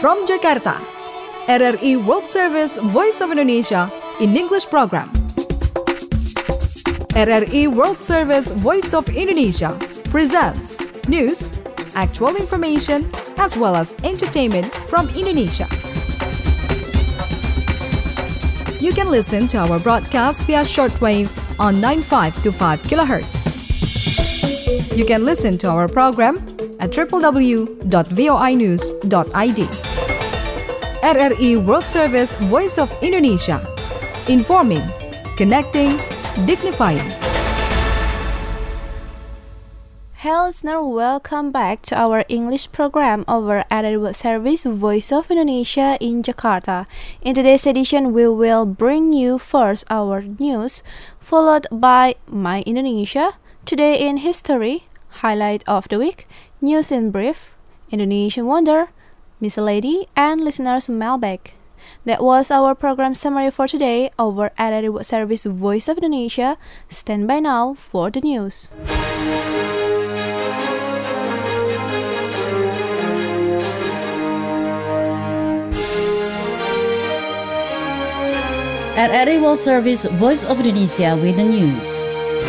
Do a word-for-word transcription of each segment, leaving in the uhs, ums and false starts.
From Jakarta, R R I World Service Voice of Indonesia in English program. R R I World Service Voice of Indonesia presents news, actual information, as well as entertainment from Indonesia. You can listen to our broadcast via shortwave on ninety-five point two five kilohertz. You can listen to our program at w w w dot voinews dot i d. R R I World Service Voice of Indonesia. Informing, connecting, dignifying. Hello listener, welcome back to our English program over R R I World Service Voice of Indonesia in Jakarta. In today's edition, we will bring you first our news, followed by My Indonesia, Today in History, Highlight of the Week, News in Brief, Indonesian Wonder, Miss Lady, and Listener's Mailbag. That was our program summary for today over R R I World Service Voice of Indonesia. Stand by now for the news. R R I World Service Voice of Indonesia with the news.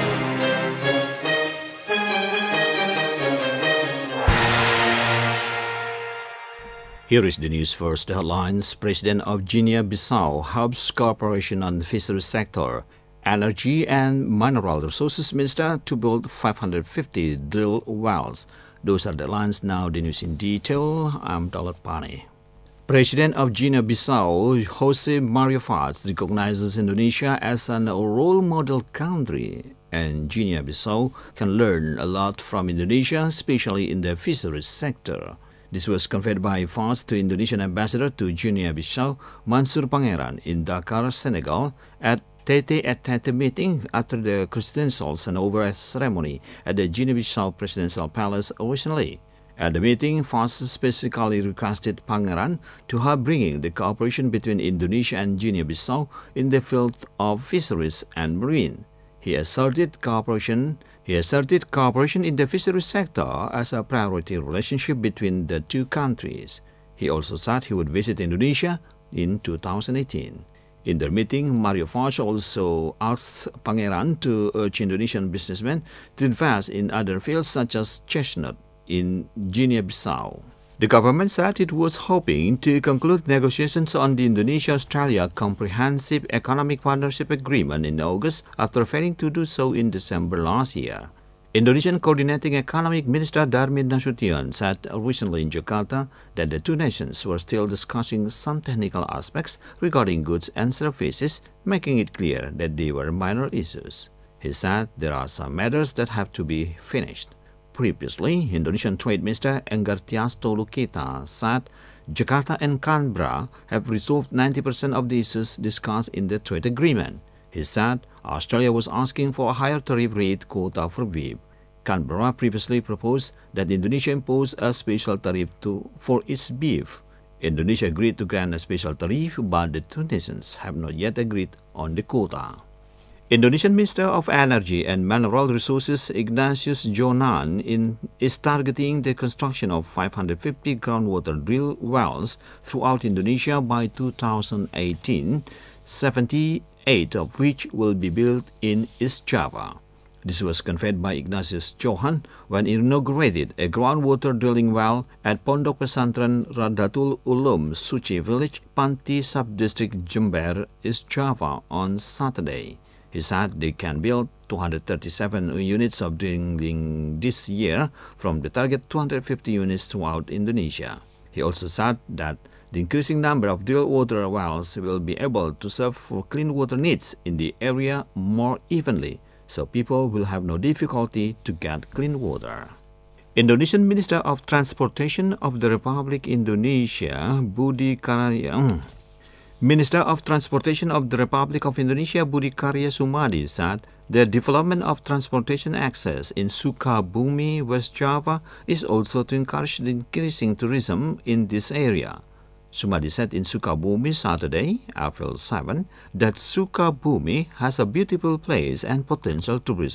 Here is the news first. The headlines: President of Guinea-Bissau helps cooperation on the fisheries sector. Energy and Mineral Resources Minister to build five hundred fifty drill wells. Those are the lines. Now the news in detail. I'm Dalat Pani. President of Guinea-Bissau, Jose Mario Vaz, recognizes Indonesia as a role model country, and Guinea-Bissau can learn a lot from Indonesia, especially in the fisheries sector. This was conveyed by Vaz to Indonesian ambassador to Guinea-Bissau, Mansour Pangeran, in Dakar, Senegal, at Tete-a-Tete meeting after the presidential handover ceremony at the Guinea-Bissau Presidential Palace recently. At the meeting, Vaz specifically requested Pangeran to help bringing the cooperation between Indonesia and Guinea-Bissau in the field of fisheries and marine. He asserted cooperation He asserted cooperation in the fisheries sector as a priority relationship between the two countries. He also said he would visit Indonesia in two thousand eighteen. In their meeting, Mario Vaz also asked Pangeran to urge Indonesian businessmen to invest in other fields such as chestnut in Guinea-Bissau. The government said it was hoping to conclude negotiations on the Indonesia-Australia Comprehensive Economic Partnership Agreement in August after failing to do so in December last year. Indonesian Coordinating Economic Minister Darmin Nasution said recently in Jakarta that the two nations were still discussing some technical aspects regarding goods and services, making it clear that they were minor issues. He said there are some matters that have to be finished. Previously, Indonesian Trade Minister Enggartias Tolukita said Jakarta and Canberra have resolved ninety percent of the issues discussed in the trade agreement. He said Australia was asking for a higher tariff rate quota for beef. Canberra previously proposed that Indonesia impose a special tariff to, for its beef. Indonesia agreed to grant a special tariff, but the two nations have not yet agreed on the quota. Indonesian Minister of Energy and Mineral Resources Ignatius Jonan in, is targeting the construction of five hundred fifty groundwater drill wells throughout Indonesia by two thousand eighteen, seventy-eight of which will be built in East Java. This was conveyed by Ignatius Johan when he inaugurated a groundwater drilling well at Pondok Pesantren Radatul Ulum Suci Village, Panti Subdistrict Jember, East Java on Saturday. He said they can build two hundred thirty-seven units of drilling this year from the target two hundred fifty units throughout Indonesia. He also said that the increasing number of drill water wells will be able to serve for clean water needs in the area more evenly, so people will have no difficulty to get clean water. Indonesian Minister of Transportation of the Republic Indonesia, Budi Karya Minister of Transportation of the Republic of Indonesia, Budi Karya Sumadi, said the development of transportation access in Sukabumi, West Java, is also to encourage the increasing tourism in this area. Sumadi said in Sukabumi Saturday, April seventh, that Sukabumi has a beautiful place and potential tourism.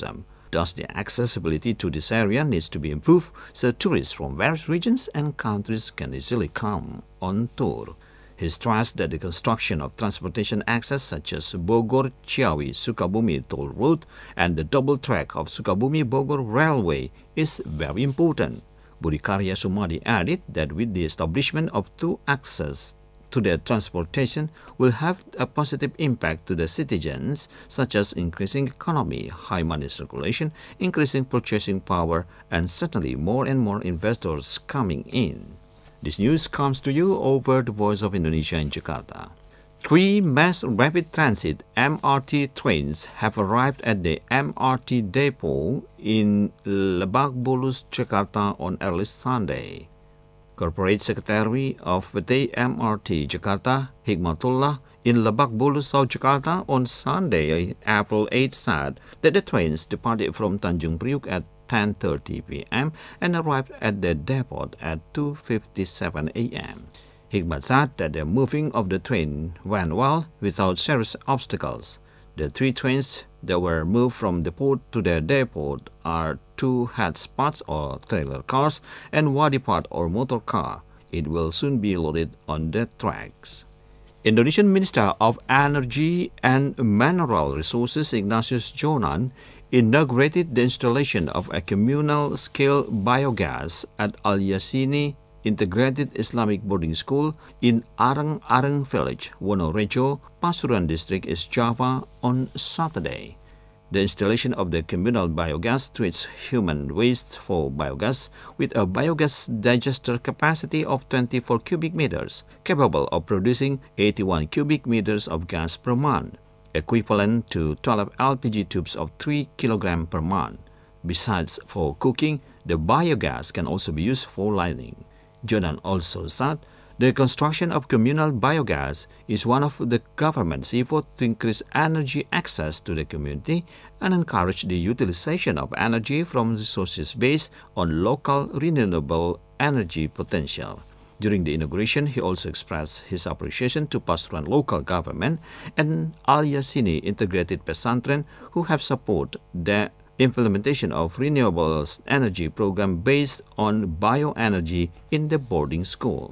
Thus, the accessibility to this area needs to be improved so tourists from various regions and countries can easily come on tour. He stressed that the construction of transportation access such as Bogor-Ciawi-Sukabumi toll road and the double track of Sukabumi-Bogor railway is very important. Budi Karya Sumadi added that with the establishment of two access to the transportation will have a positive impact to the citizens, such as increasing economy, high money circulation, increasing purchasing power, and certainly more and more investors coming in. This news comes to you over the Voice of Indonesia in Jakarta. Three mass rapid transit M R T trains have arrived at the M R T depot in Lebak Bulus, Jakarta on early Sunday. Corporate Secretary of P T M R T Jakarta, Hikmatullah, in Lebak Bulus, South Jakarta on Sunday, April eighth, said that the trains departed from Tanjung Priuk at ten thirty p m and arrived at the depot at two fifty-seven a m Hikmat said that the moving of the train went well without serious obstacles. The three trains that were moved from the port to the depot are two headspots or trailer cars and wadi part or motor car. It will soon be loaded on the tracks. Indonesian Minister of Energy and Mineral Resources Ignatius Jonan inaugurated the installation of a communal-scale biogas at Al Yasini Integrated Islamic Boarding School in Areng-Areng Village, Wonorejo, Pasuruan District, East Java on Saturday. The installation of the communal biogas treats human waste for biogas with a biogas digester capacity of twenty-four cubic meters, capable of producing eighty-one cubic meters of gas per month, equivalent to twelve L P G tubes of three kilograms per month. Besides for cooking, the biogas can also be used for lighting. Jonan also said the construction of communal biogas is one of the government's efforts to increase energy access to the community and encourage the utilization of energy from resources based on local renewable energy potential. During the inauguration, he also expressed his appreciation to Pasuruan local government and Al Yasini Integrated Pesantren who have supported the implementation of renewable energy program based on bioenergy in the boarding school.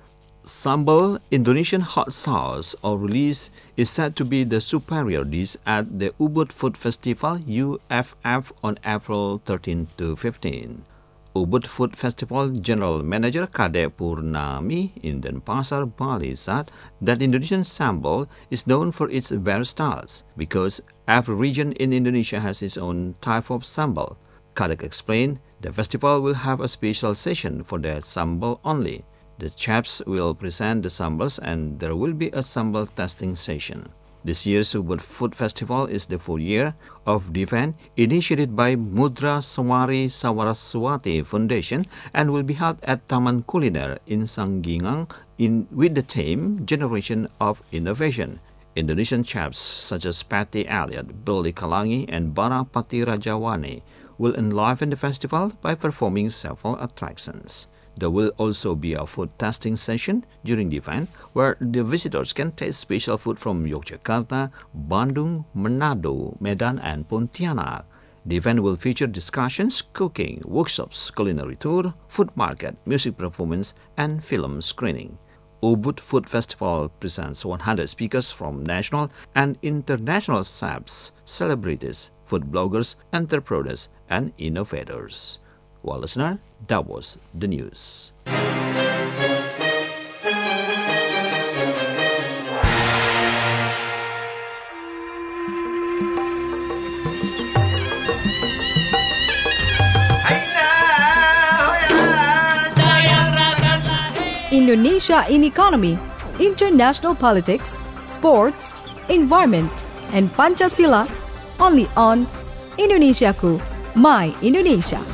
Sambal Indonesian hot sauce or release is said to be the superior dish at the Ubud Food Festival U F F on April thirteenth to fifteenth. Ubud Food Festival General Manager Kade Purnami in Denpasar, Bali said that Indonesian sambal is known for its various styles because every region in Indonesia has its own type of sambal. Kadek explained the festival will have a special session for the sambal only. The chefs will present the sambals and there will be a sambal testing session. This year's Ubud Food Festival is the full year of the event initiated by Mudra Sawari Sawaraswati Foundation and will be held at Taman Kuliner in Sanggingang in, with the theme Generation of Innovation. Indonesian chefs such as Patty Elliott, Billy Kalangi, and Bara Pati Rajawani will enliven the festival by performing several attractions. There will also be a food tasting session during the event where the visitors can taste special food from Yogyakarta, Bandung, Manado, Medan, and Pontianak. The event will feature discussions, cooking, workshops, culinary tour, food market, music performance, and film screening. Ubud Food Festival presents one hundred speakers from national and international chefs, celebrities, food bloggers, entrepreneurs, and innovators. Well, listener, that was the news. Indonesia in economy, international politics, sports, environment, and Pancasila, only on Indonesiaku, My Indonesia.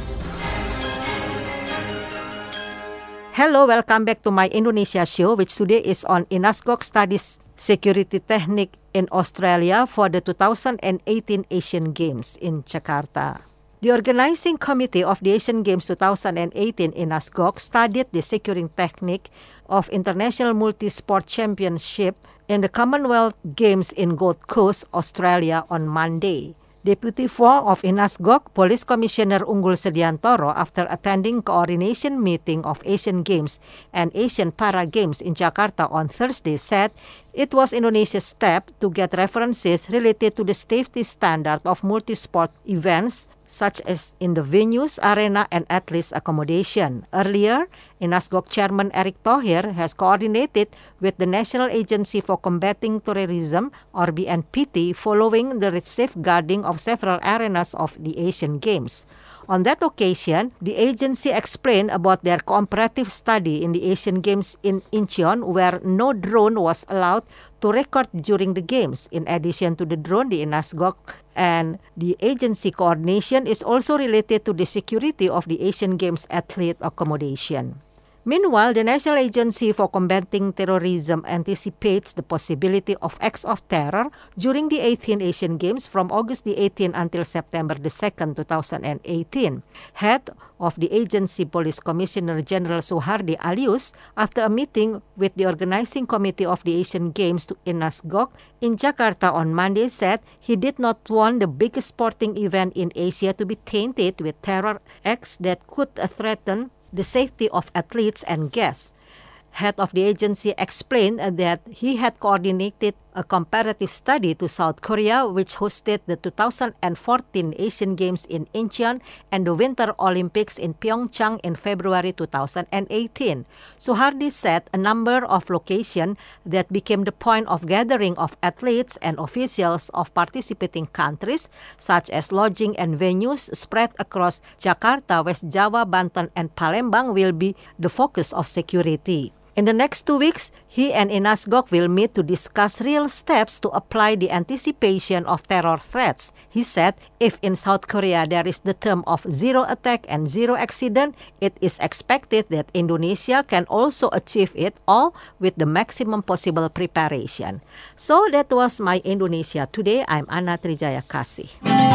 Hello, welcome back to My Indonesia show, which today is on INASGOG Studies Security Technique in Australia for the two thousand eighteen Asian Games in Jakarta. The organizing committee of the Asian Games two thousand eighteen INASGOG studied the securing technique of International Multi-Sport Championship in the Commonwealth Games in Gold Coast, Australia on Monday. Deputy four of Inasgok, Police Commissioner Unggul Sediantoro, after attending coordination meeting of Asian Games and Asian Para Games in Jakarta on Thursday, said it was Indonesia's step to get references related to the safety standard of multi-sport events, such as in the venues, arena, and athletes' accommodation. Earlier, Inasgok Chairman Erick Thohir has coordinated with the National Agency for Combating Terrorism, or B N P T, following the safeguarding of several arenas of the Asian Games. On that occasion, the agency explained about their comparative study in the Asian Games in Incheon, where no drone was allowed to record during the Games. In addition to the drone, the Inasgok and the agency coordination is also related to the security of the Asian Games athlete accommodation. Meanwhile, the National Agency for Combating Terrorism anticipates the possibility of acts of terror during the eighteenth Asian Games from August the eighteenth until September the second, two thousand eighteen. Head of the agency, Police Commissioner General Suhardi Alius, after a meeting with the organizing committee of the Asian Games to Inasgok in Jakarta on Monday, said he did not want the biggest sporting event in Asia to be tainted with terror acts that could threaten the safety of athletes and guests. Head of the agency explained that he had coordinated a comparative study to South Korea, which hosted the two thousand fourteen Asian Games in Incheon and the Winter Olympics in Pyeongchang in February two thousand eighteen. Suhardi said a number of locations that became the point of gathering of athletes and officials of participating countries, such as lodging and venues spread across Jakarta, West Java, Banten, and Palembang, will be the focus of security. In the next two weeks, he and Inasgok will meet to discuss real steps to apply the anticipation of terror threats. He said if in South Korea there is the term of zero attack and zero accident, it is expected that Indonesia can also achieve it all with the maximum possible preparation. So that was my Indonesia Today. I'm Anna Trijaya Kasih.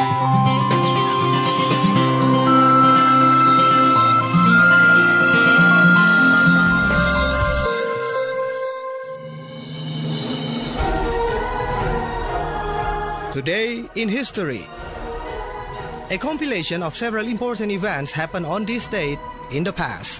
Today in History. A compilation of several important events happened on this date in the past.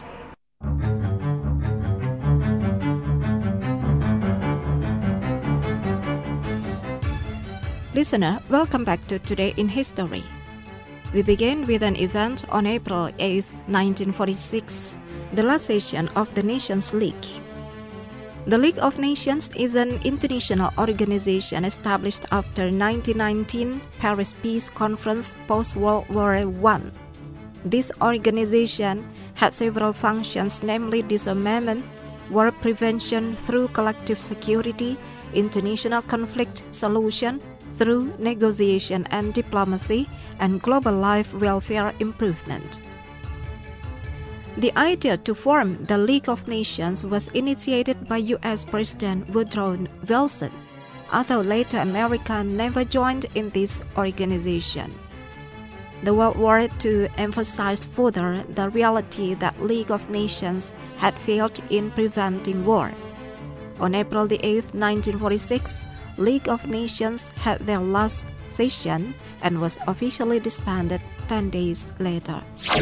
Listener, welcome back to Today in History. We begin with an event on April eighth, nineteen forty-six, the last session of the Nations League. The League of Nations is an international organization established after nineteen nineteen Paris Peace Conference post-World War One. This organization had several functions, namely disarmament, war prevention through collective security, international conflict solution through negotiation and diplomacy, and global life welfare improvement. The idea to form the League of Nations was initiated by U S President Woodrow Wilson, although later America never joined in this organization. The World War Two emphasized further the reality that League of Nations had failed in preventing war. On April the eighth, nineteen forty-six, League of Nations had their last session and was officially disbanded ten days later.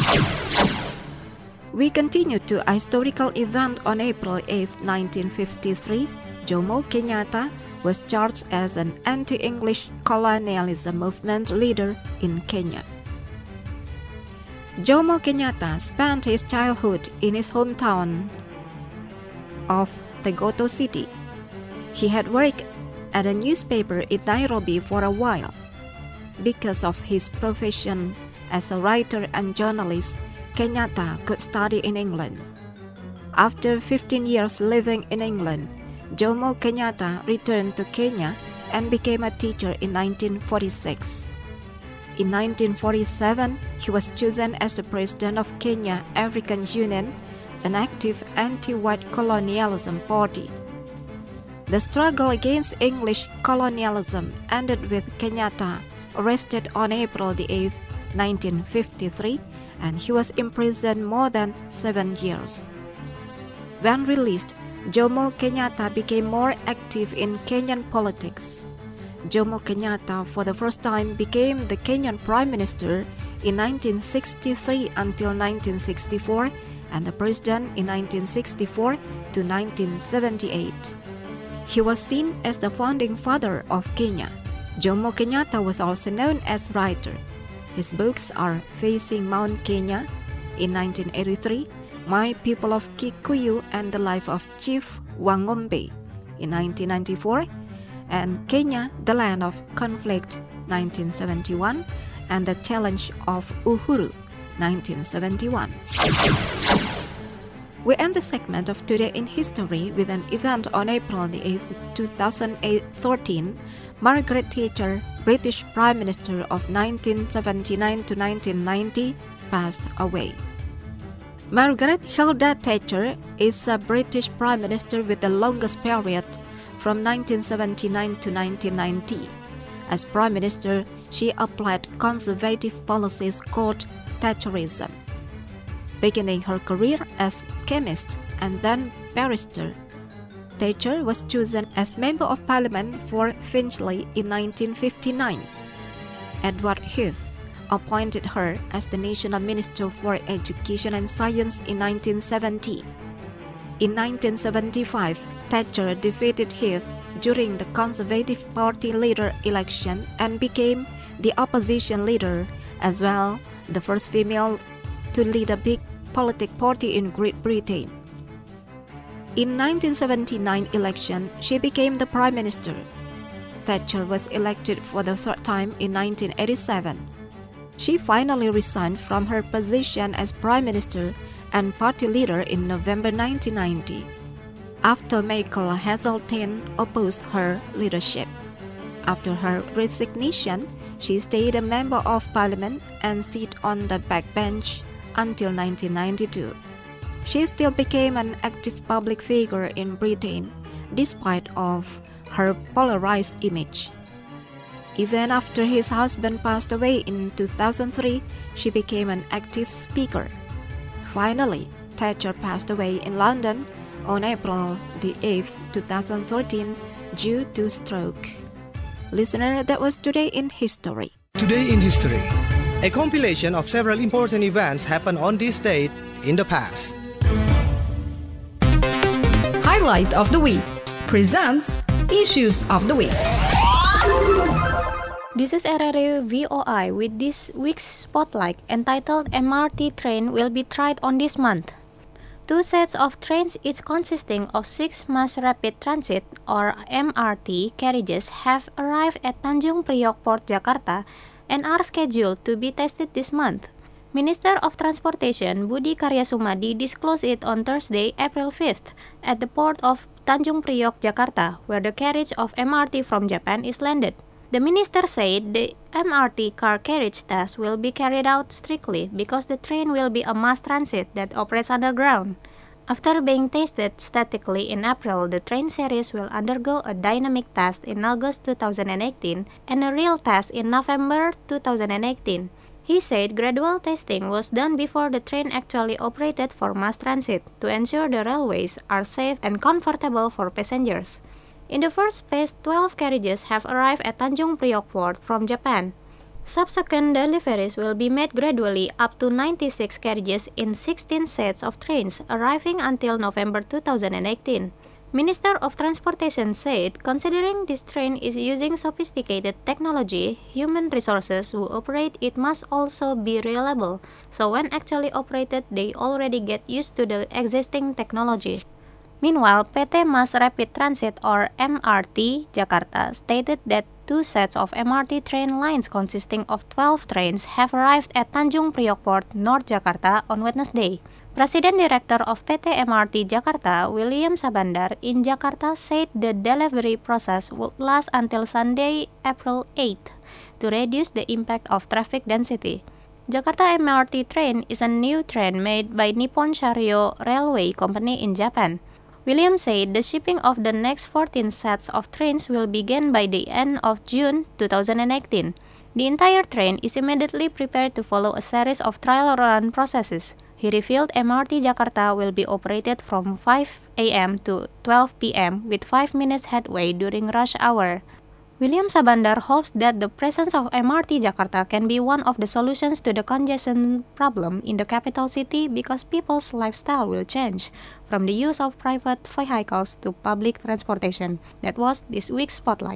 We continue to a historical event on April eighth, nineteen fifty-three. Jomo Kenyatta was charged as an anti-English colonialism movement leader in Kenya. Jomo Kenyatta spent his childhood in his hometown of Tegoto City. He had worked at a newspaper in Nairobi for a while. Because of his profession as a writer and journalist, Kenyatta could study in England. After fifteen years living in England, Jomo Kenyatta returned to Kenya and became a teacher in nineteen forty-six. In nineteen forty-seven, he was chosen as the president of Kenya African Union, an active anti-white colonialism party. The struggle against English colonialism ended with Kenyatta arrested on April the eighth, nineteen fifty-three, and he was imprisoned more than seven years. When released, Jomo Kenyatta became more active in Kenyan politics. Jomo Kenyatta for the first time became the Kenyan Prime Minister in nineteen sixty-three until nineteen sixty-four and the President in nineteen sixty-four to nineteen seventy-eight. He was seen as the founding father of Kenya. Jomo Kenyatta was also known as writer. His books are Facing Mount Kenya in nineteen eighty-three, My People of Kikuyu and the Life of Chief Wangombe in nineteen ninety-four, and Kenya, the Land of Conflict nineteen seventy-one, and The Challenge of Uhuru nineteen seventy-one. We end the segment of Today in History with an event on April the eighth, two thousand thirteen. Margaret Thatcher, British Prime Minister of nineteen seventy-nine to nineteen ninety, passed away. Margaret Hilda Thatcher is a British Prime Minister with the longest period, from nineteen seventy-nine to nineteen ninety. As Prime Minister, she applied conservative policies called Thatcherism. Beginning her career as chemist and then barrister, Thatcher was chosen as Member of Parliament for Finchley in nineteen fifty-nine. Edward Heath appointed her as the National Minister for Education and Science in nineteen seventy. In nineteen seventy-five, Thatcher defeated Heath during the Conservative Party leader election and became the opposition leader, as well the first female to lead a big political party in Great Britain. In nineteen seventy-nine election, she became the Prime Minister. Thatcher was elected for the third time in nineteen eighty-seven. She finally resigned from her position as Prime Minister and party leader in November nineteen ninety, after Michael Heseltine opposed her leadership. After her resignation, she stayed a Member of Parliament and sat on the backbench until nineteen ninety-two. She still became an active public figure in Britain, despite of her polarized image. Even after his husband passed away in two thousand three, she became an active speaker. Finally, Thatcher passed away in London on April the eighth, two thousand thirteen, due to stroke. Listener, that was Today in History. Today in History, a compilation of several important events happened on this date in the past. Highlight of the Week presents Issues of the Week. This is R R U V O I with this week's spotlight entitled M R T train will be tried on this month. Two sets of trains, each consisting of six mass rapid transit or M R T carriages, have arrived at Tanjung Priok Port, Jakarta and are scheduled to be tested this month. Minister of Transportation Budi Karya Sumadi disclosed it on Thursday, April fifth, at the port of Tanjung Priok, Jakarta, where the carriage of M R T from Japan is landed. The minister said the M R T car carriage test will be carried out strictly because the train will be a mass transit that operates underground. After being tested statically in April, the train series will undergo a dynamic test in August two thousand eighteen and a real test in November two thousand eighteen. He said gradual testing was done before the train actually operated for mass transit to ensure the railways are safe and comfortable for passengers. In the first phase, twelve carriages have arrived at Tanjung Priok Port from Japan. Subsequent deliveries will be made gradually up to ninety-six carriages in sixteen sets of trains arriving until November two thousand eighteen. Minister of Transportation said considering this train is using sophisticated technology, human resources who operate it must also be reliable. So when actually operated, they already get used to the existing technology. Meanwhile, P T Mass Rapid Transit or M R T Jakarta stated that two sets of M R T train lines consisting of twelve trains have arrived at Tanjung Priok Port, North Jakarta on Wednesday. President Director of P T M R T Jakarta, William Sabandar, in Jakarta said the delivery process would last until Sunday, April eighth, to reduce the impact of traffic density. Jakarta M R T train is a new train made by Nippon Sharyo Railway Company in Japan. William said the shipping of the next fourteen sets of trains will begin by the end of June two thousand eighteen. The entire train is immediately prepared to follow a series of trial run processes. He revealed M R T Jakarta will be operated from five a m to twelve p m with five minutes headway during rush hour. William Sabandar hopes that the presence of M R T Jakarta can be one of the solutions to the congestion problem in the capital city because people's lifestyle will change from the use of private vehicles to public transportation. That was this week's Spotlight.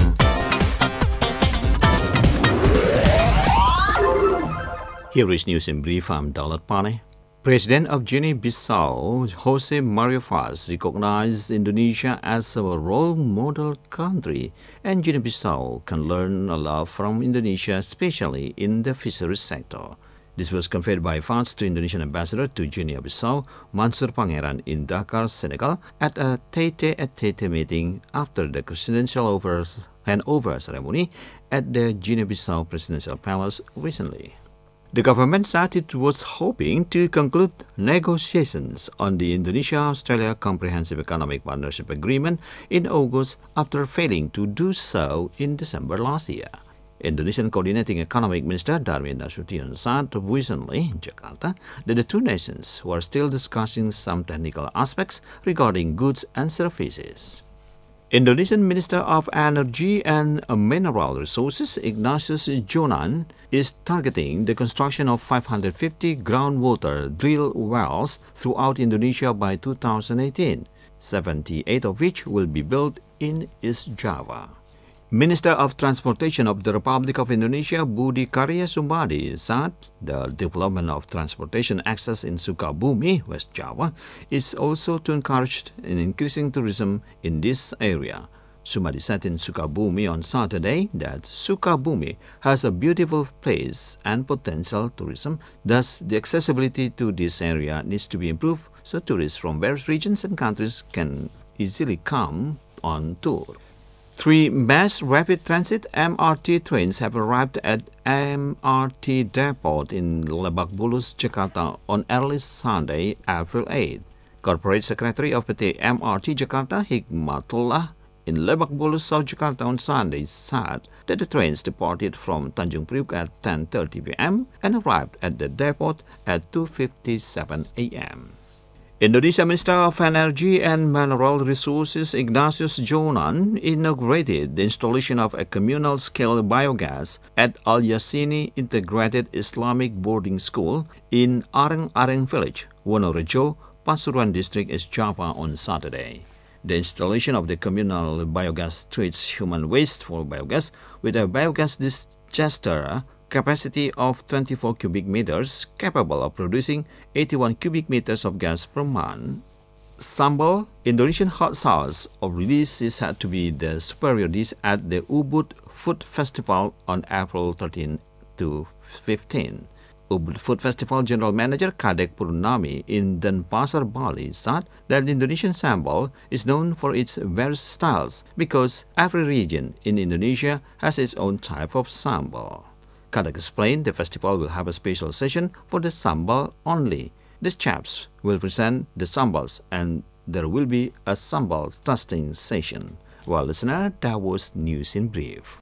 Here is news in brief. I'm Dalat Pane. President of Guinea-Bissau, Jose Mario Vaz, recognized Indonesia as a role model country, and Guinea-Bissau can learn a lot from Indonesia, especially in the fisheries sector. This was conveyed by Vaz to Indonesian ambassador to Guinea-Bissau, Mansour Pangeran, in Dakar, Senegal, at a tete-a-tete meeting after the presidential over- handover ceremony at the Guinea-Bissau Presidential Palace recently. The government said it was hoping to conclude negotiations on the Indonesia-Australia Comprehensive Economic Partnership Agreement in August after failing to do so in December last year. Indonesian Coordinating Economic Minister Darmin Nasution said recently in Jakarta that the two nations were still discussing some technical aspects regarding goods and services. Indonesian Minister of Energy and Mineral Resources Ignatius Jonan is targeting the construction of five hundred fifty groundwater drill wells throughout Indonesia by two thousand eighteen, seventy-eight of which will be built in East Java. Minister of Transportation of the Republic of Indonesia Budi Karya Sumadi said the development of transportation access in Sukabumi, West Java, is also to encourage an increasing tourism in this area. Sumadi said in Sukabumi on Saturday that Sukabumi has a beautiful place and potential tourism, thus the accessibility to this area needs to be improved so tourists from various regions and countries can easily come on tour. Three mass rapid transit M R T trains have arrived at M R T depot in Lebak Bulus, Jakarta on early Sunday, April eighth. Corporate Secretary of P T M R T Jakarta, Hikmatullah, in Lebak Bulus, South Jakarta on Sunday said that the trains departed from Tanjung Priok at ten thirty p.m. and arrived at the depot at two fifty-seven a.m. Indonesia Minister of Energy and Mineral Resources Ignatius Jonan inaugurated the installation of a communal-scale biogas at Al Yasini Integrated Islamic Boarding School in Areng-Areng Village, Wonorejo, Pasuruan District, East Java on Saturday. The installation of the communal biogas treats human waste for biogas with a biogas digester capacity of twenty-four cubic meters, capable of producing eighty-one cubic meters of gas per month. Sambal, Indonesian hot sauce of release, is said to be the superior dish at the Ubud Food Festival on April thirteenth to fifteenth. Ubud Food Festival General Manager Kadek Purnami in Denpasar, Bali, said that Indonesian sambal is known for its various styles because every region in Indonesia has its own type of sambal. Kadek explained the festival will have a special session for the sambal only. The chefs will present the sambals and there will be a sambal tasting session. Well, listener, that was news in brief.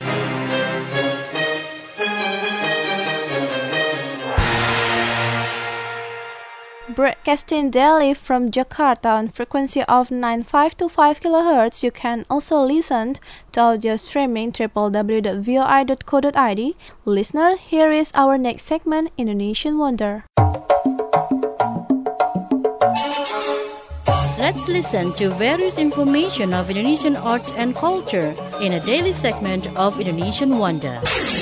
Broadcasting daily from Jakarta on frequency of nine five two five kilohertz, you can also listen to audio streaming w w w dot v o i dot co dot i d. Listener, here is our next segment, Indonesian Wonder. Let's listen to various information of Indonesian arts and culture in a daily segment of Indonesian Wonder.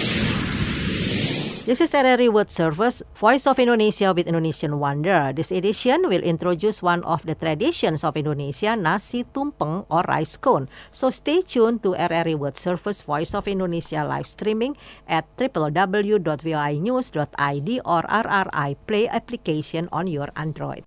This is R R I World Service, Voice of Indonesia with Indonesian Wonder. This edition will introduce one of the traditions of Indonesia, nasi tumpeng or rice cone. So stay tuned to R R I World Service, Voice of Indonesia live streaming at w w w dot v o i news dot i d or R R I Play application on your Android.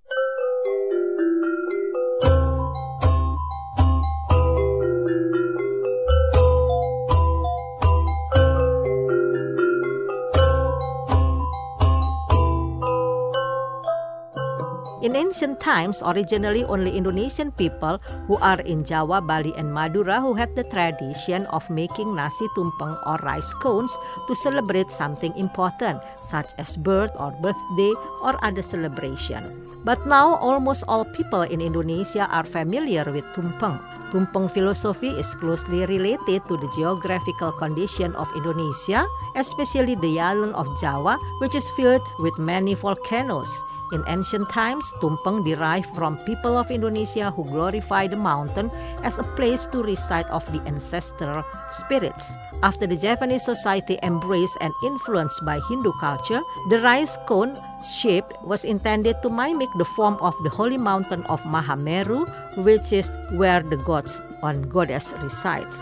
In In ancient times, originally only Indonesian people who are in Java, Bali, and Madura who had the tradition of making nasi tumpeng or rice cones to celebrate something important, such as birth or birthday or other celebration. But now, almost all people in Indonesia are familiar with tumpeng. Tumpeng philosophy is closely related to the geographical condition of Indonesia, especially the island of Java, which is filled with many volcanoes. In ancient times, tumpeng derived from people of Indonesia who glorify the mountain as a place to reside of the ancestral spirits. After the Javanese society embraced and influenced by Hindu culture, the rice cone shape was intended to mimic the form of the holy mountain of Mahameru, which is where the gods or goddess resides.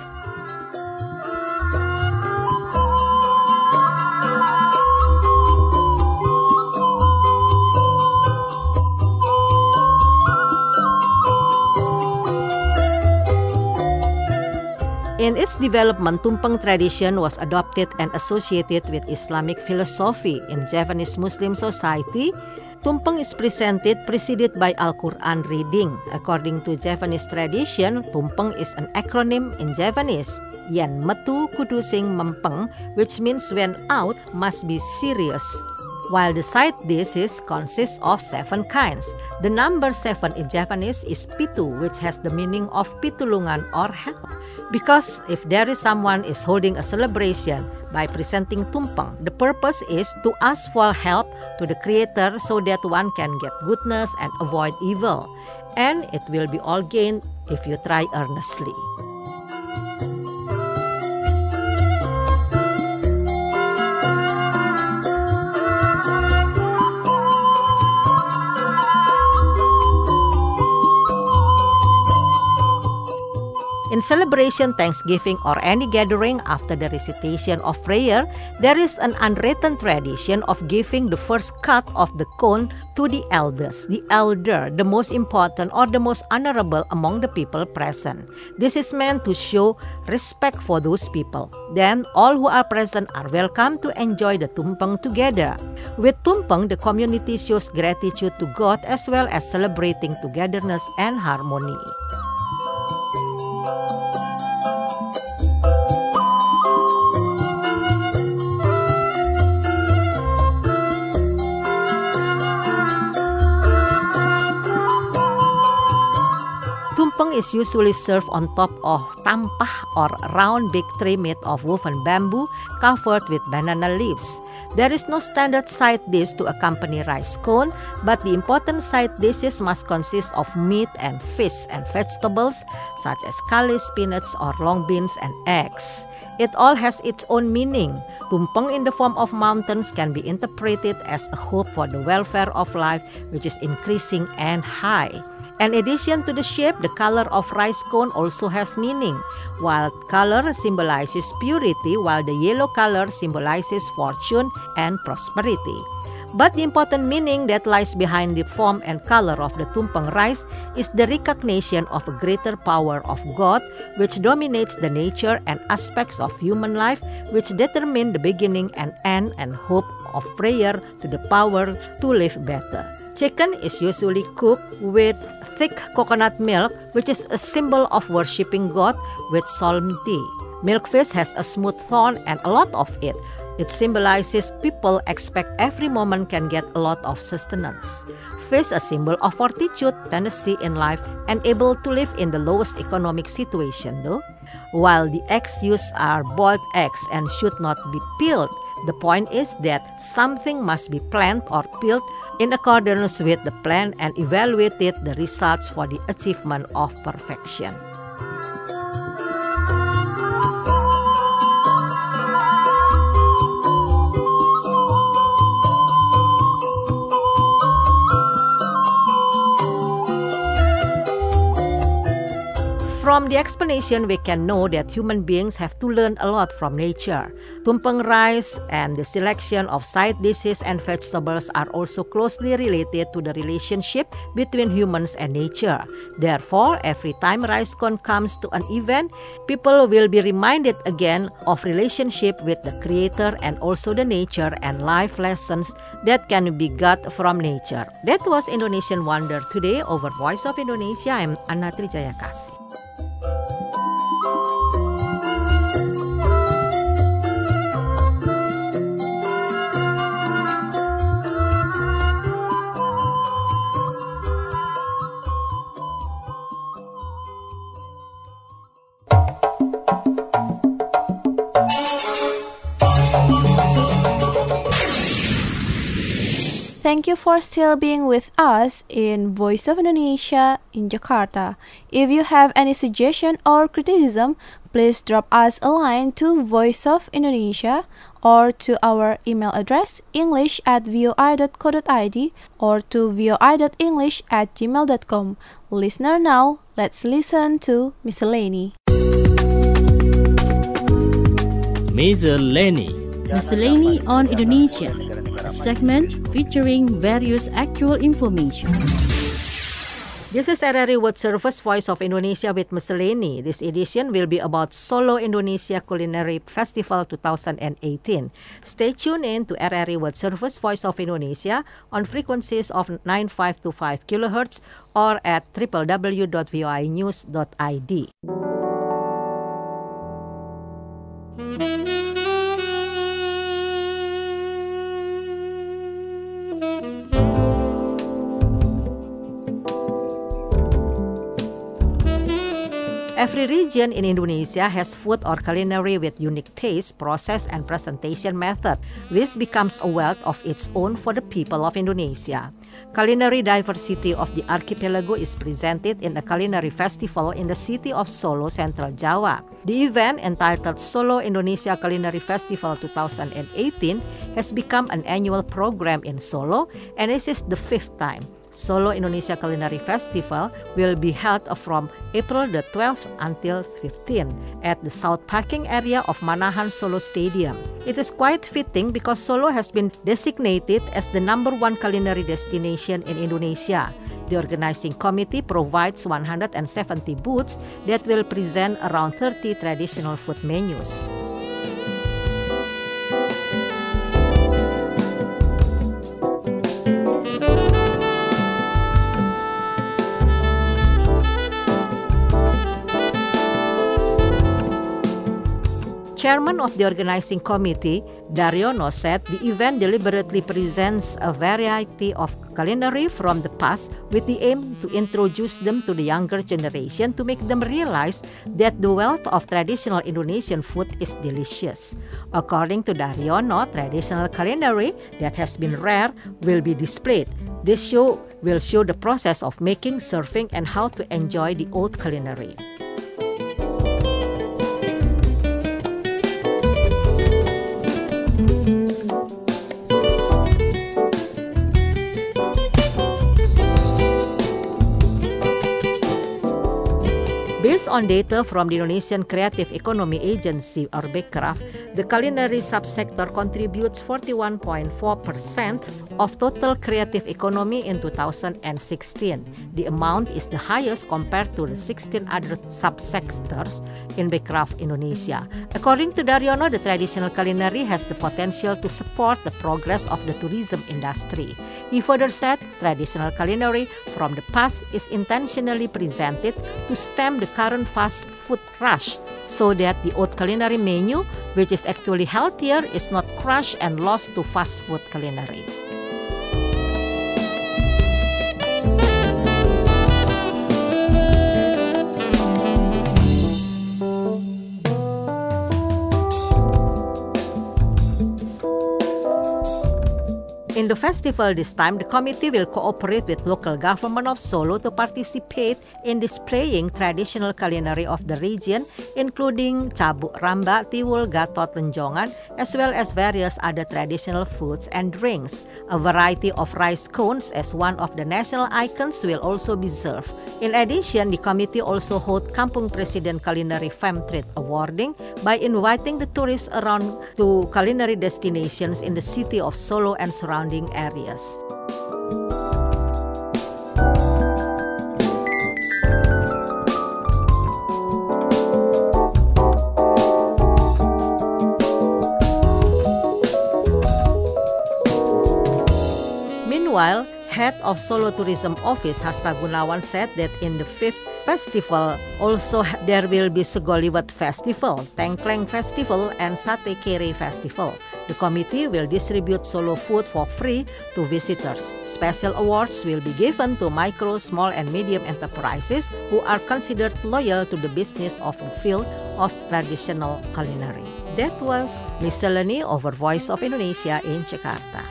In its development, tumpeng tradition was adopted and associated with Islamic philosophy. In Javanese Muslim society, tumpeng is presented preceded by Al-Quran reading. According to Javanese tradition, tumpeng is an acronym in Javanese, Yen metu kudu sing mempeng, which means when out must be serious. While the side dishes consist of seven kinds. The number seven in Javanese is pitu, which has the meaning of pitulungan or help. Because if there is someone is holding a celebration by presenting tumpeng, the purpose is to ask for help to the Creator so that one can get goodness and avoid evil. And it will be all gained if you try earnestly. In celebration, Thanksgiving, or any gathering after the recitation of prayer, there is an unwritten tradition of giving the first cut of the cone to the elders, the elder, the most important or the most honorable among the people present. This is meant to show respect for those people. Then, all who are present are welcome to enjoy the tumpeng together. With tumpeng, the community shows gratitude to God as well as celebrating togetherness and harmony. Tumpeng is usually served on top of tampah or round big tray made of woven bamboo covered with banana leaves. There is no standard side dish to accompany rice cone, but the important side dishes must consist of meat and fish and vegetables such as kale, spinach, or long beans and eggs. It all has its own meaning. Tumpeng in the form of mountains can be interpreted as a hope for the welfare of life, which is increasing and high. In addition to the shape, the color of rice cone also has meaning. White color symbolizes purity, while the yellow color symbolizes fortune and prosperity. But the important meaning that lies behind the form and color of the tumpeng rice is the recognition of a greater power of God, which dominates the nature and aspects of human life, which determine the beginning and end and hope of prayer to the power to live better. Chicken is usually cooked with thick coconut milk, which is a symbol of worshipping God with solemnity. Milkfish has a smooth thorn and a lot of it. It symbolizes people expect every moment can get a lot of sustenance. Fish, a symbol of fortitude, tenacity in life, and able to live in the lowest economic situation though. While the eggs used are boiled eggs and should not be peeled, the point is that something must be planned or peeled in accordance with the plan and evaluated the results for the achievement of perfection. From the explanation, we can know that human beings have to learn a lot from nature. Tumpeng rice and the selection of side dishes and vegetables are also closely related to the relationship between humans and nature. Therefore, every time RiceCon comes to an event, people will be reminded again of relationship with the Creator and also the nature and life lessons that can be got from nature. That was Indonesian Wonder today over Voice of Indonesia. I'm Anna Trijayakasi. Thank you for still being with us in Voice of Indonesia in Jakarta. If you have any suggestion or criticism, please drop us a line to Voice of Indonesia or to our email address english at voi dot co dot id or to voi dot english at gmail dot com. Listener now, let's listen to Miscellany. Miscellany. Miscellany on Indonesia, a segment featuring various actual information. This is R R I World Service Voice of Indonesia with Miscellany. This edition will be about Solo Indonesia Culinary Festival twenty eighteen. Stay tuned in to R R I World Service Voice of Indonesia on frequencies of nine five two five kilohertz or at w w w dot voi news dot i d. Every region in Indonesia has food or culinary with unique taste, process, and presentation method. This becomes a wealth of its own for the people of Indonesia. Culinary diversity of the archipelago is presented in a culinary festival in the city of Solo, Central Java. The event, entitled Solo Indonesia Culinary Festival twenty eighteen, has become an annual program in Solo, and this is the fifth time. Solo Indonesia Culinary Festival will be held from April the twelfth until fifteenth at the south parking area of Manahan Solo Stadium. It is quite fitting because Solo has been designated as the number one culinary destination in Indonesia. The organizing committee provides one hundred seventy booths that will present around thirty traditional food menus. Chairman of the organizing committee, Daryono, said the event deliberately presents a variety of culinary from the past with the aim to introduce them to the younger generation to make them realize that the wealth of traditional Indonesian food is delicious. According to Daryono, traditional culinary that has been rare will be displayed. This show will show the process of making, serving, and how to enjoy the old culinary. Based on data from the Indonesian Creative Economy Agency or Bekraf, the culinary subsector contributes forty-one point four percent of total creative economy in two thousand sixteen. The amount is the highest compared to the sixteen other subsectors in Bekraf Indonesia. According to Daryono, the traditional culinary has the potential to support the progress of the tourism industry. He further said, traditional culinary from the past is intentionally presented to stem the current fast food rush so that the old culinary menu, which is actually healthier, is not crushed and lost to fast food culinary. In the festival this time, the committee will cooperate with local government of Solo to participate in displaying traditional culinary of the region, including cabuk ramba, tiwul, gatot, lenjongan, as well as various other traditional foods and drinks. A variety of rice cones as one of the national icons will also be served. In addition, the committee also hold Kampung President Culinary Fem Trade Awarding by inviting the tourists around to culinary destinations in the city of Solo and surrounding areas. Meanwhile, head of Solo Tourism Office Hasta Gunawan said that in the fifth festival also there will be Segoliwet Festival, Tengkleng Festival, and Sate Kere Festival. The committee will distribute Solo food for free to visitors. Special awards will be given to micro, small, and medium enterprises who are considered loyal to the business of the field of traditional culinary. That was Miscellany over Voice of Indonesia in Jakarta.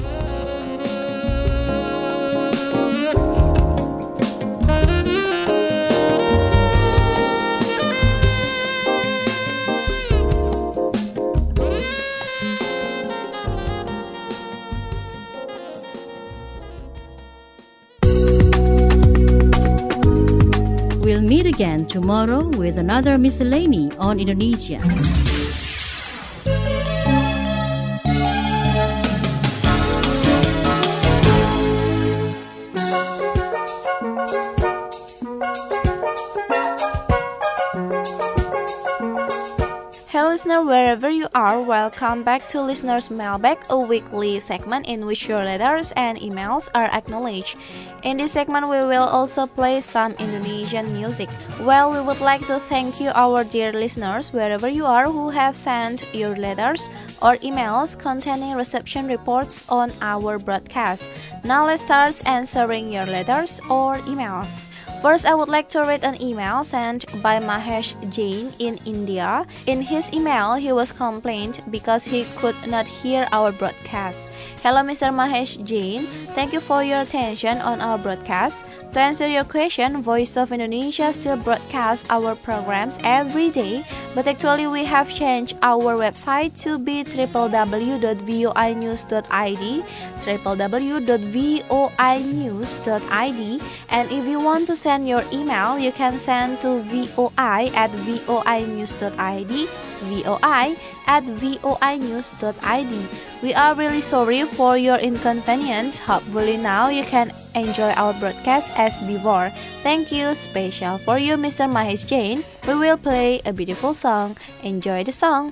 We'll meet again tomorrow with another miscellany on Indonesia. Hello listener, wherever you are, welcome back to Listener's Mailbag, a weekly segment in which your letters and emails are acknowledged. In this segment, we will also play some Indonesian music. Well, we would like to thank you, our dear listeners, wherever you are, who have sent your letters or emails containing reception reports on our broadcast. Now let's start answering your letters or emails. First, I would like to read an email sent by Mahesh Jain in India. In his email, he was complained because he could not hear our broadcast. Hello, Mister Mahesh Jain. Thank you for your attention on our broadcast. To answer your question, Voice of Indonesia still broadcasts our programs every day, but actually we have changed our website to be w w w dot voi news dot i d, w w w dot voi news dot i d, and if you want to send your email, you can send to voi at voi news dot i d, voi at voi news dot i d. We are really sorry for your inconvenience. Hopefully now you can enjoy our broadcast as before. Thank you. Special for you, Mister Mahesh Jain. We will play a beautiful song. Enjoy the song.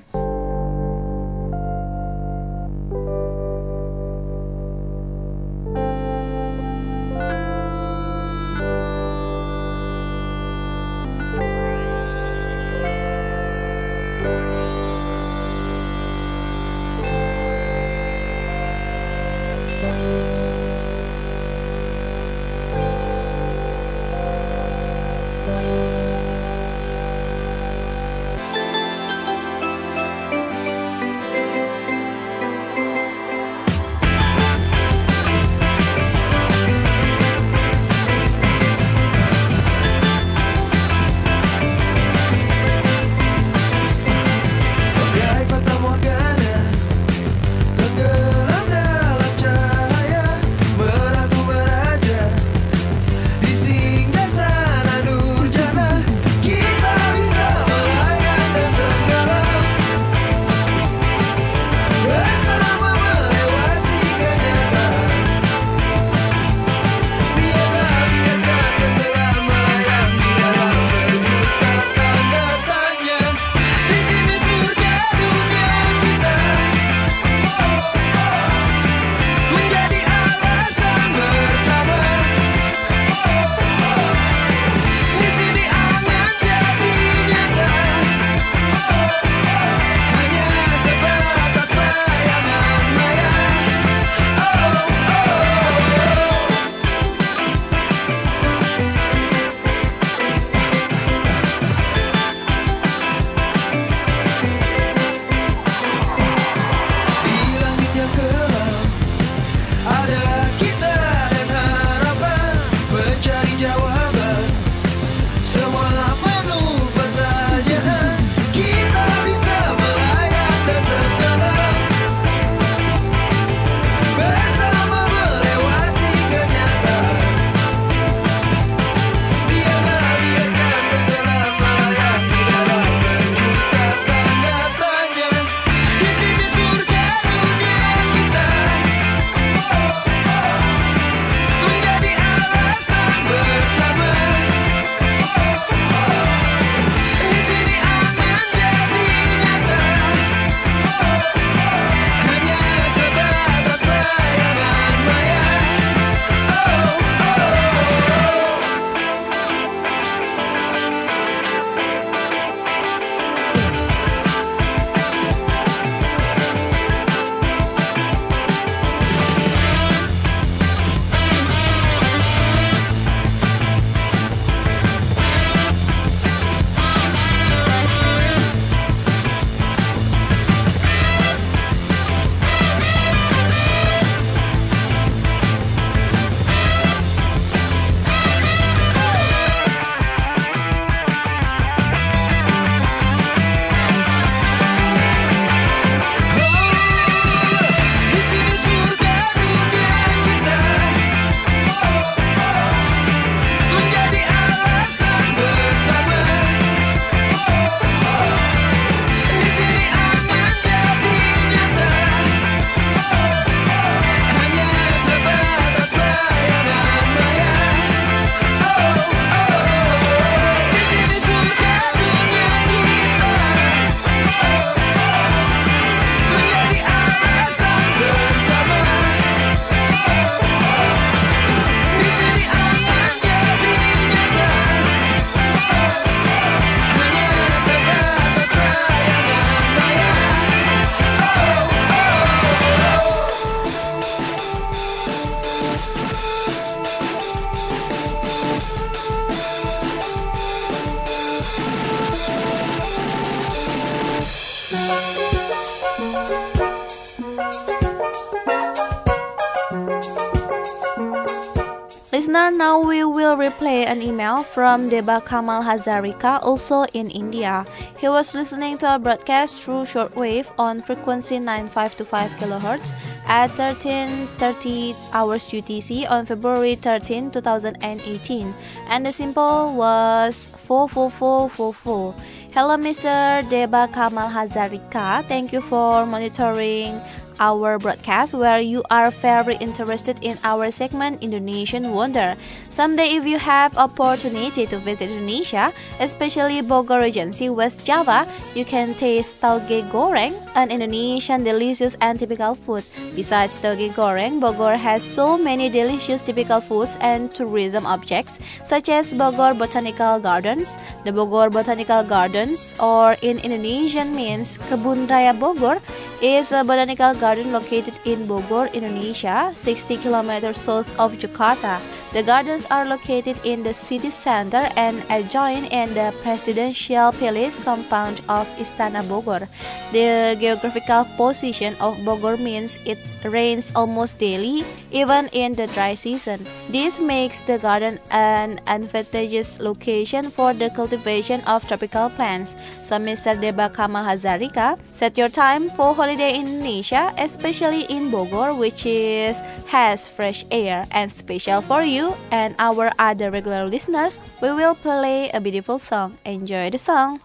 now we will replay an email from Deba Kamal Hazarika, also in India. He was listening to a broadcast through shortwave on frequency nine five two five kilohertz at thirteen thirty hours U T C on February thirteenth, twenty eighteen, and the symbol was four four four four four. Hello, Mister Deba Kamal Hazarika. Thank you for monitoring our broadcast where you are very interested in our segment Indonesian Wonder. Someday if you have opportunity to visit Indonesia, especially Bogor Regency, West Java, you can taste tauge goreng, an Indonesian delicious and typical food. Besides tauge goreng, Bogor has so many delicious typical foods and tourism objects such as Bogor Botanical Gardens. The Bogor Botanical Gardens, or in Indonesian means Kebun Raya Bogor, is a botanical garden located in Bogor, Indonesia, sixty kilometers south of Jakarta. The gardens are located in the city center and adjoin in the presidential palace compound of Istana Bogor. The geographical position of Bogor means it rains almost daily, even in the dry season. This makes the garden an advantageous location for the cultivation of tropical plants. So Mister Deba Kamal Hazarika, set your time for holiday in Indonesia, especially in Bogor, which is has fresh air. And special for you and our other regular listeners, we will play a beautiful song. Enjoy the song.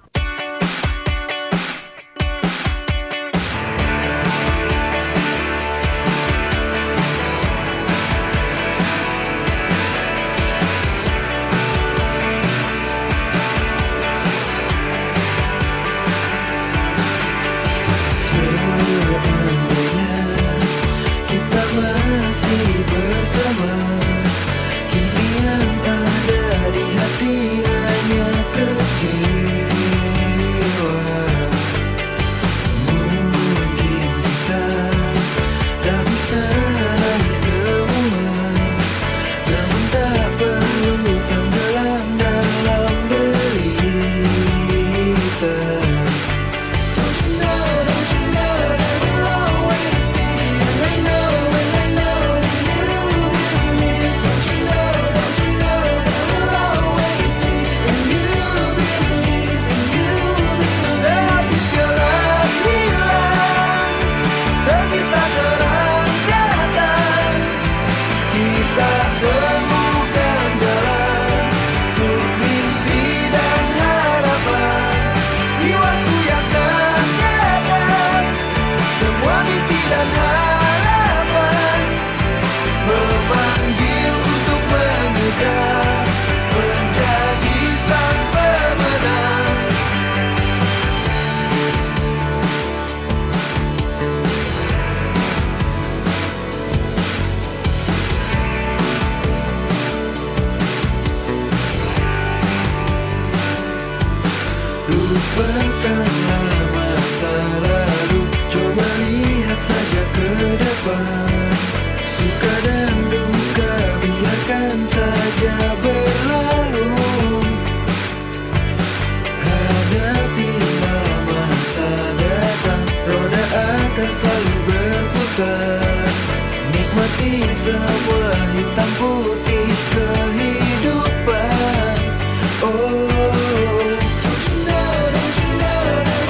Oh, don't you know, don't you know that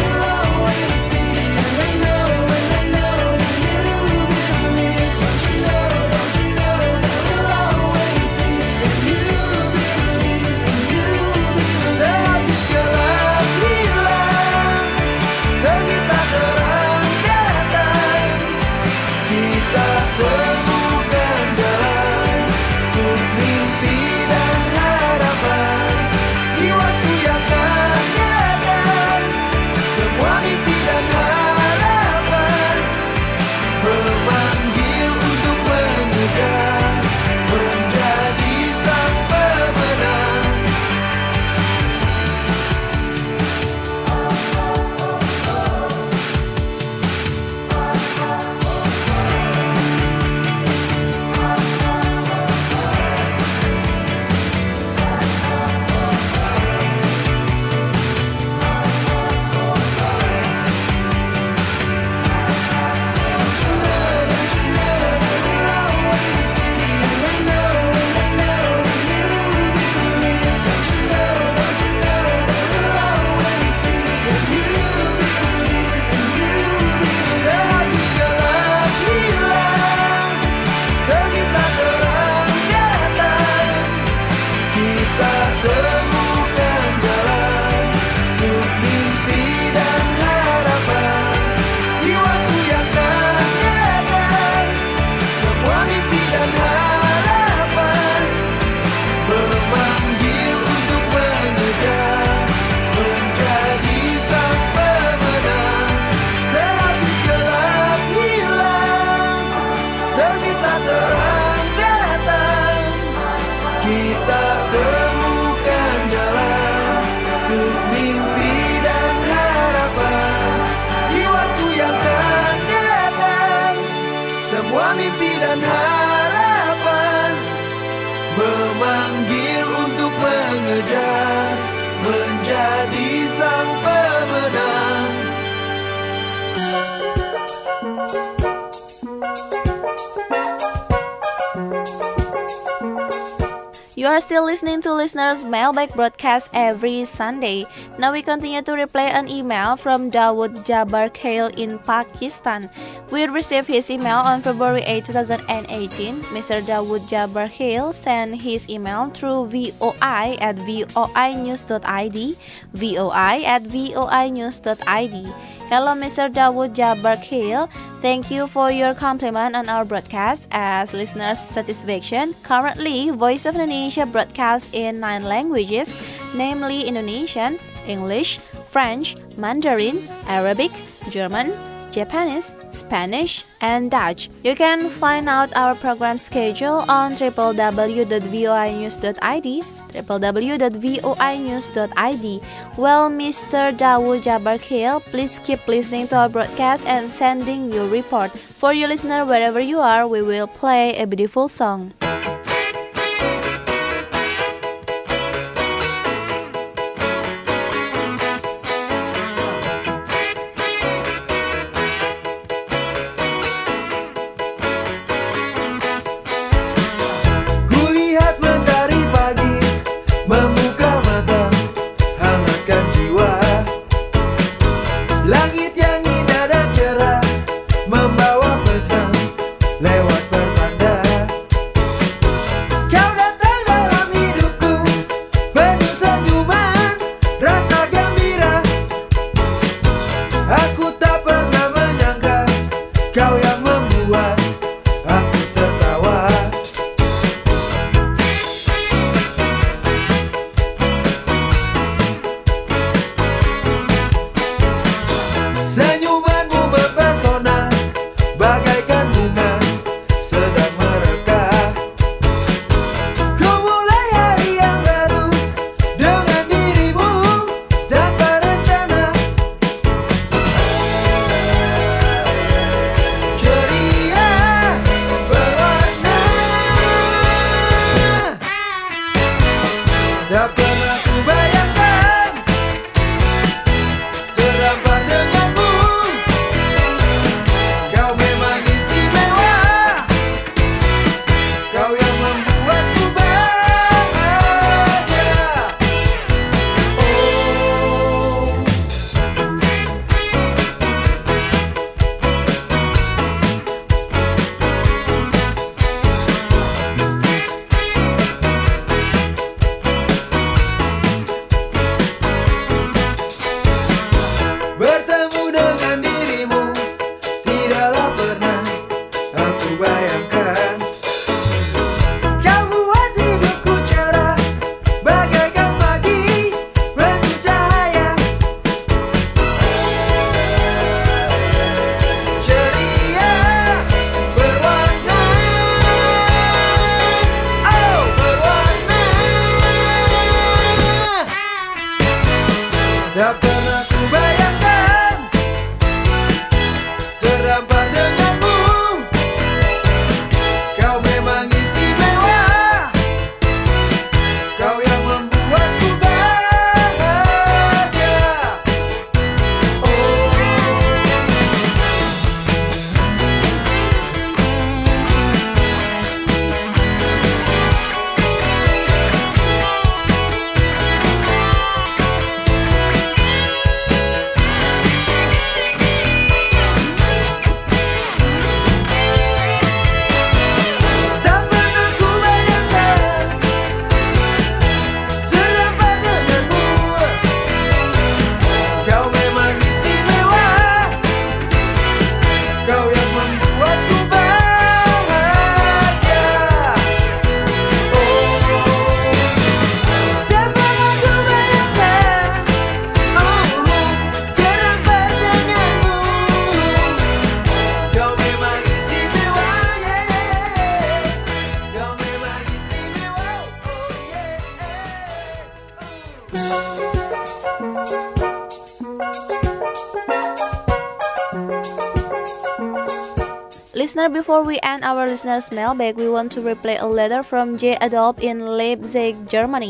You are still listening to Listeners Mailbag broadcast every Sunday. Now we continue to replay an email from Dawood Jabbar Khail in Pakistan. We received his email on February eighth, twenty eighteen. Mister Dawood Jabbar Khail sent his email through voi at voinews dot id, voi at voinews dot id. Hello, Mister Dawood Jabbar Khail. Thank you for your compliment on our broadcast as listeners' satisfaction. Currently, Voice of Indonesia broadcasts in nine languages, namely Indonesian, English, French, Mandarin, Arabic, German, Japanese, Spanish, and Dutch. You can find out our program schedule on w w w dot voinews dot id, w w w dot voinews dot id. Well, Mister Dawood Jabbar Khail, please keep listening to our broadcast and sending your report. For you listener, wherever you are, we will play a beautiful song. Listener, before we end our listeners' mailbag, we want to replay a letter from J. Adolf in Leipzig, Germany.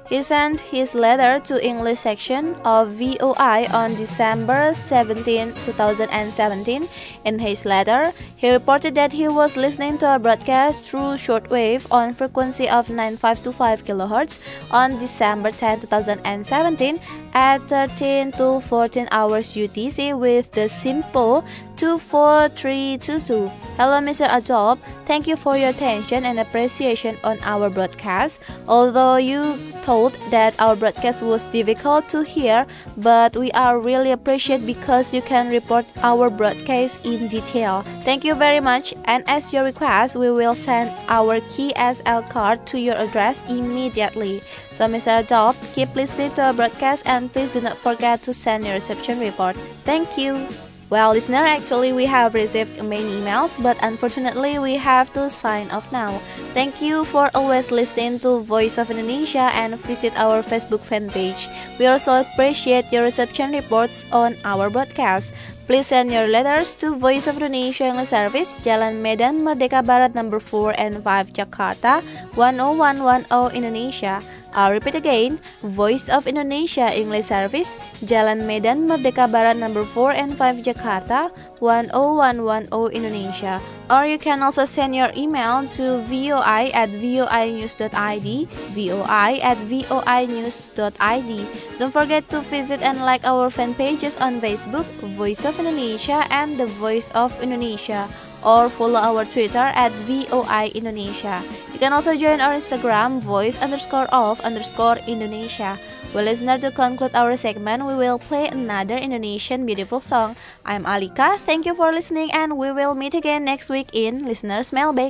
He sent his letter to English section of V O I on December seventeenth, two thousand seventeen. In his letter, he reported that he was listening to a broadcast through shortwave on frequency of nine five two five kilohertz on December tenth, two thousand seventeen at thirteen to fourteen hours U T C with the SIMPO two four three two two. Hello, Mister Adobe. Thank you for your attention and appreciation on our broadcast. Although you told that our broadcast was difficult to hear, but we are really appreciate because you can report our broadcast in detail. Thank you very much, and as your request, we will send our key S L card to your address immediately. So, Mister Adobe, keep listening to our broadcast and please do not forget to send your reception report. Thank you. Well, listener, actually we have received many emails, but unfortunately we have to sign off now. Thank you for always listening to Voice of Indonesia and visit our Facebook fan page. We also appreciate your reception reports on our broadcast. Please send your letters to Voice of Indonesia English Service, Jalan Medan Merdeka Barat number four and five, Jakarta, one oh one one oh, Indonesia. I'll repeat again, Voice of Indonesia English Service, Jalan Medan Merdeka Barat number four and five, Jakarta, one oh one one oh, Indonesia. Or you can also send your email to voi at voinews dot id, voi at voinews dot id. Don't forget to visit and like our fan pages on Facebook, Voice of Indonesia and The Voice of Indonesia, or follow our Twitter at V O I Indonesia. You can also join our Instagram, voice underscore of underscore Indonesia. Well, listener, to conclude our segment, we will play another Indonesian beautiful song. I'm Alika, thank you for listening, and we will meet again next week in Listener's Mailbag.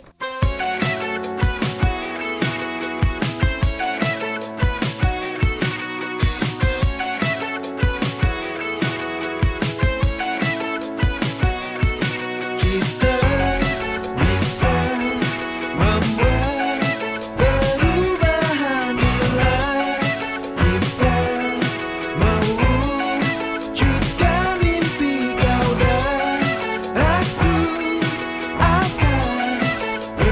Aku akan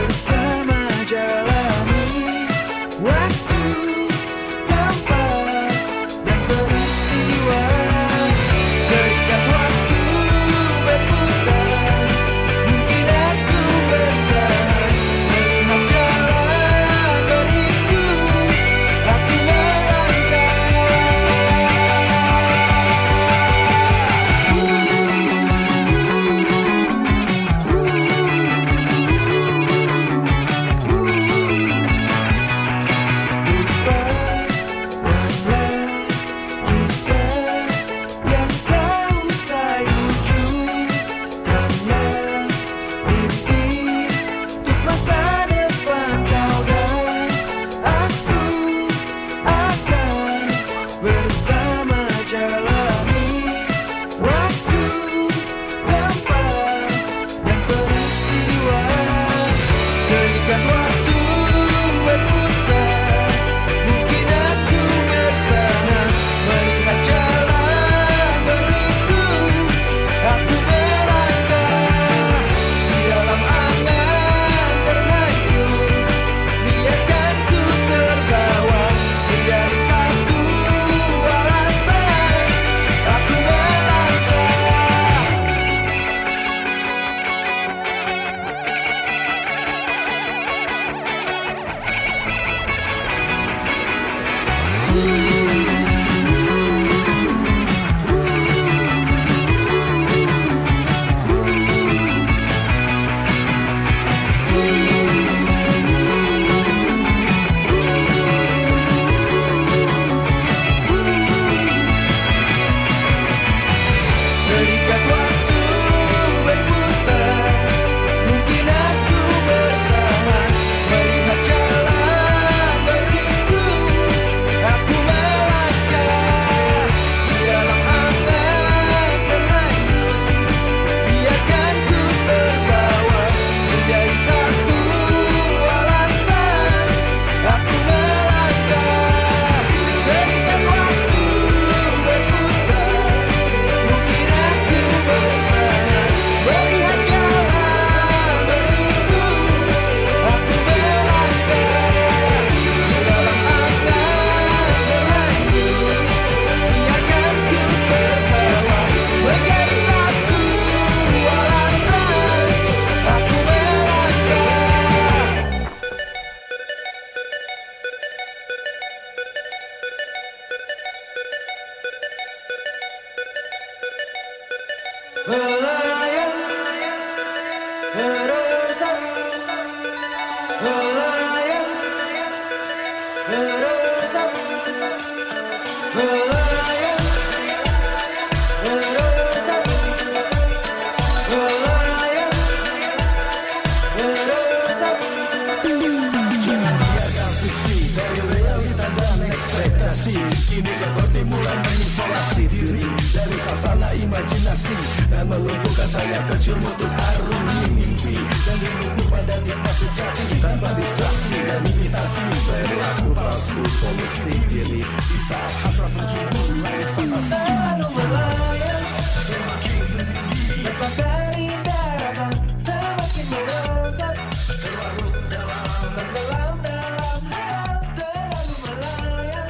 melayang meresap, melayang meresap, melayang meresap, melayang meresap. Jangan biarkan fiksi dari realita dan ekspektasi, kini seperti mulai mengisolasi diri dari savana imajinasi dan melumpuhkan sayap kecil untuk harungi mimpi dan dilumpuh pada nikmat sejati tanpa distraksi dan imitasi perilaku palsu polusi diri di saat hasrat mencukup langit fantasi. Lalu melayang semakin lepas dari daratan, semakin meresap terlarut dalam tenggelam dalam hal, terlalu melayang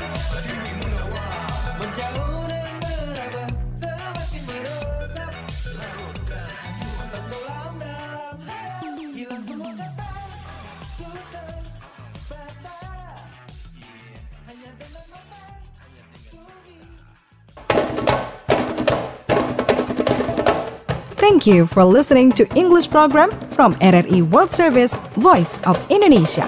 menjauh dan meraba, semakin meresap larut dalam tenggelam dalam hal, hilang semua kata ku terbata, hanya dengan mata ku bisa. Thank you for listening to English program from R R I World Service, Voice of Indonesia.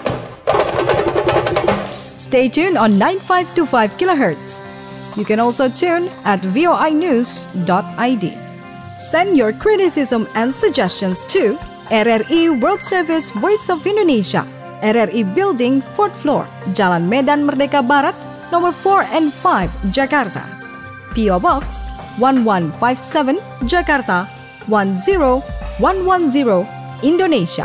Stay tuned on nine five two five kilohertz. You can also tune at v o i news dot i d. Send your criticism and suggestions to R R I World Service, Voice of Indonesia, R R I Building, fourth floor, Jalan Medan Merdeka Barat, nomor four and five, Jakarta. P O Box one one five seven, Jakarta one zero one one zero, Indonesia.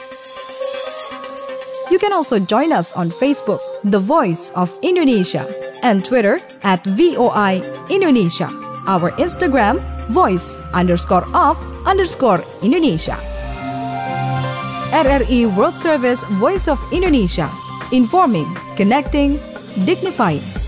You can also join us on Facebook, The Voice of Indonesia, and Twitter at V O I Indonesia. Our Instagram, voice underscore of underscore Indonesia. R R I World Service, Voice of Indonesia. Informing, connecting, dignifying.